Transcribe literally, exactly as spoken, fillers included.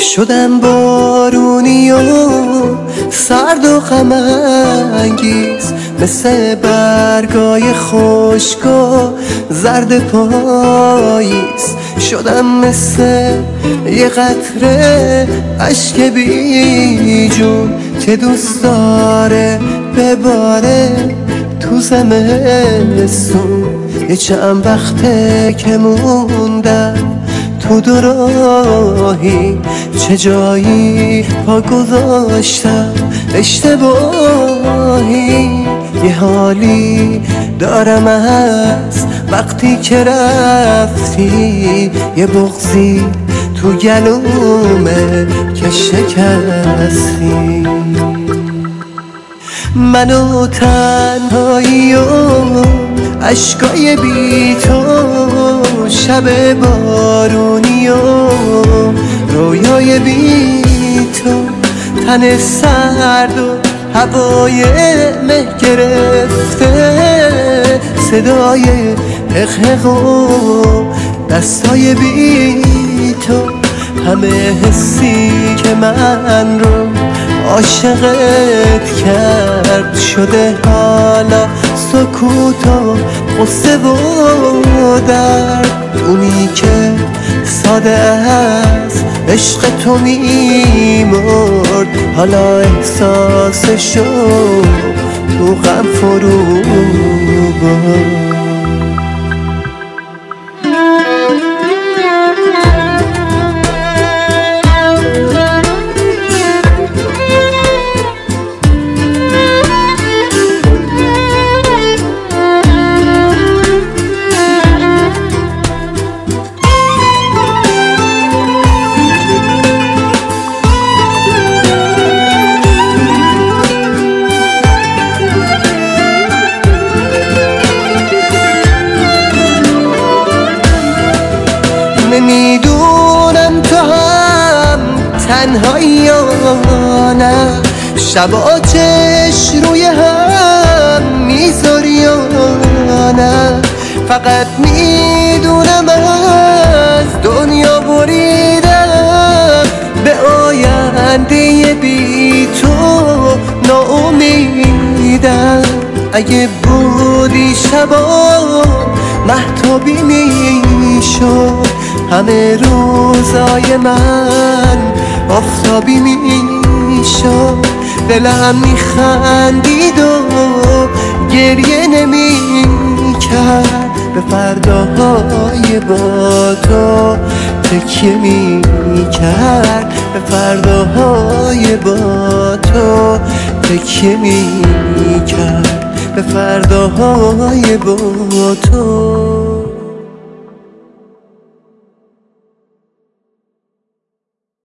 شدم بارونی و سرد و غم انگیز، مثل برگای خشک و زرد پاییز. شدم مثل یه قطره اشک بی جون که دوست داره بباره تو زمستون. یه چند وقته که موندم تو دو راهی، چه جایی پا گذاشتم اشتباهی. یه حالی دارم از وقتی که رفتی، یه بغضی تو گلومه که شکستی. منو تنهایی و عشقای بی تو، شب بارونی و رویای بی تو، تن سرد و هوای مه گرفته، صدای اخ و دستای بی تو. همه حسی که من رو عاشقت کرد شده حالا سکوت و غصه و درد. اونی که ساده از عشق تو میمرد، حالا احساسشو تو غم فرو برد. نمیدونم تو هم تنهایی یا نه، شبا چش روی هم میذاری یا نه. فقط میدونم از دنیا بریدم، به آینده بی تو ناامیدم. اگه بودی شبا مهتابی میشد، همه روزای من آفتابی میشد. دلم میخندید و گریه نمیکرد، به فرداهای با تو تکیه میکرد، به فرداهای با تو تکیه میکرد، به فرداهای با تو.